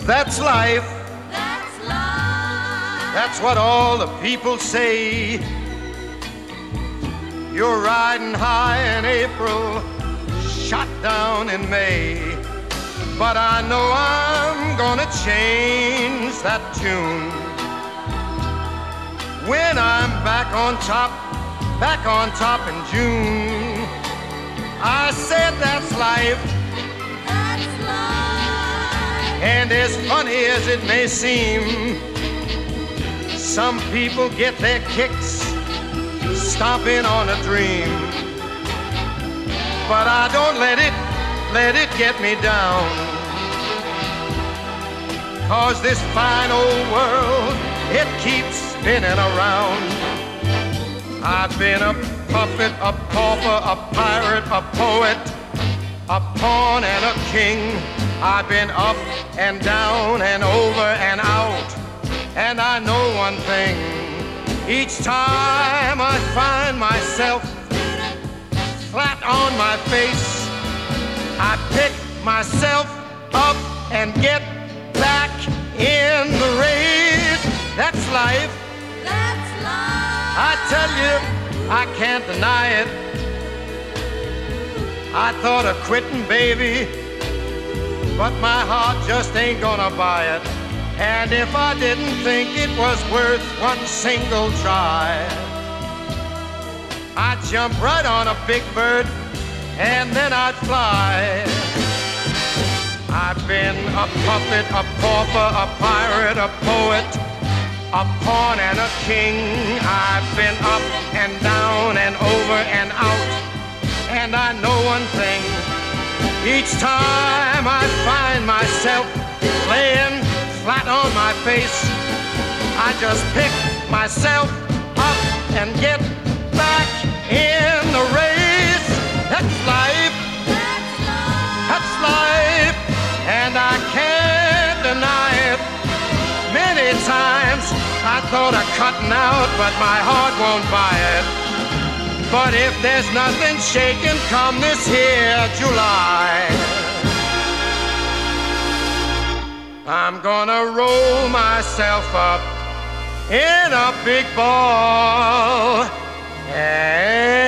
That's life. That's life. That's what all the people say. You're riding high in April, shot down in May. But I know I'm gonna change that tune when I'm back on top in June. I said that's life. That's life. And as funny as it may seem, some people get their kicks stomping on a dream. But I don't let it get me down. 'Cause this fine old world, it keeps spinning around. I've been a puppet, a pauper, a pirate, a poet, a pawn and a king. I've been up and down and over and out. And I know one thing, each time I find myself flat on my face, I pick myself up and get back in the race. That's life. That's life. I tell you, I can't deny it. I thought of quitting, baby, but my heart just ain't gonna buy it. And if I didn't think it was worth one single try, I'd jump right on a big bird and then I'd fly. I've been a puppet, a pauper, a pirate, a poet, a pawn and a king. I've been up and down and over and out. And I know one thing, each time I find myself laying flat on my face, I just pick myself up and get back in the race. That's life. That's life. That's life. And I can't deny it. Many times I thought of cutting out, but my heart won't buy it. But if there's nothing shaking come this here July, I'm gonna roll myself up in a big ball and